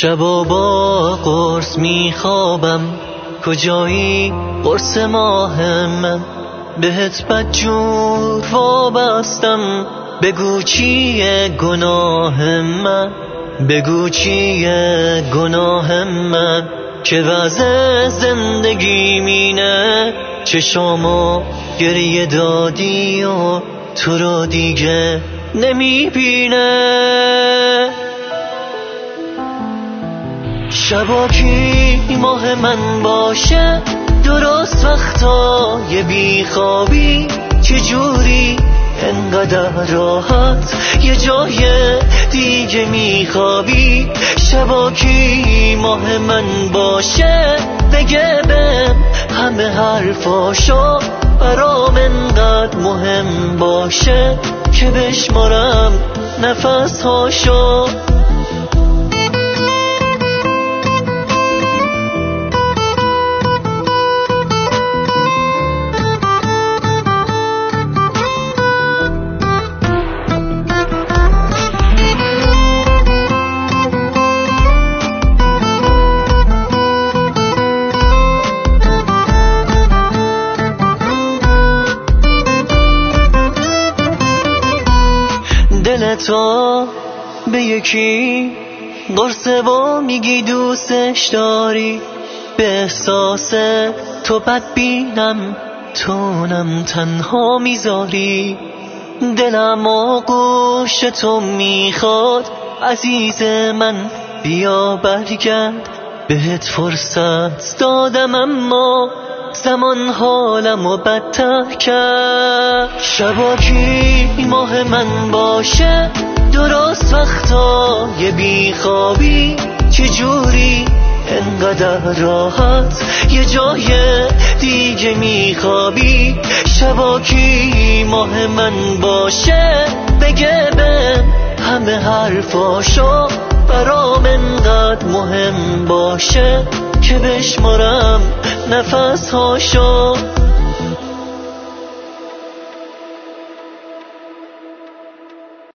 شبا با قرص میخوابم، کجایی قرص ماه من؟ بهت بدجور وابستم، بگو چیه گناه من؟ بگو چیه گناه من که وضع زندگی مینه؟ چشامو گریه دادی و تو رو دیگه نمیبینه. شبا کی ماه من باشه، درست وقتای بیخوابی، چجوری انقدر راحت یه جای دیگه میخوابی؟ شبا کی ماه من باشه، بگه بهم همه حرفاشو، برام انقدر مهم باشه که بشمارم نفس هاشو. دلتو به یکی قرصه و میگی دوستش داری، به احساس تو بدبینم، تونم تنها میذاری. دلم و گوش تو میخواد، عزیز من بیا برگرد، بهت فرصت دادم اما زمان حالمو بدتر کرد. شبا کی ماه من باشه، درست وقتای بیخوابی، چجوری انقدر راحت یه جای دیگه میخوابی؟ شبا کی ماه من باشه، بگه بهم همه حرفاشو، برام انقدر مهم باشه که بشمارم نفس هاشو.